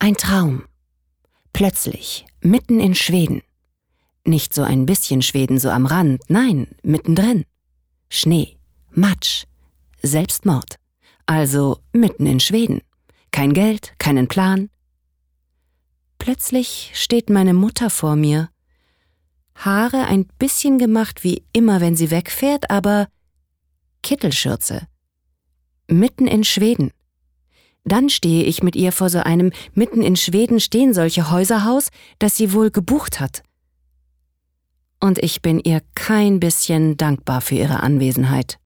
Ein Traum. Plötzlich, mitten in Schweden. Nicht so ein bisschen Schweden, so am Rand, nein, mittendrin. Schnee, Matsch, Selbstmord. Also mitten in Schweden. Kein Geld, keinen Plan. Plötzlich steht meine Mutter vor mir. Haare ein bisschen gemacht wie immer, wenn sie wegfährt, aber Kittelschürze. Mitten in Schweden. Dann stehe ich mit ihr vor so einem mitten in Schweden stehen solche Häuserhaus, das sie wohl gebucht hat. Und ich bin ihr kein bisschen dankbar für ihre Anwesenheit.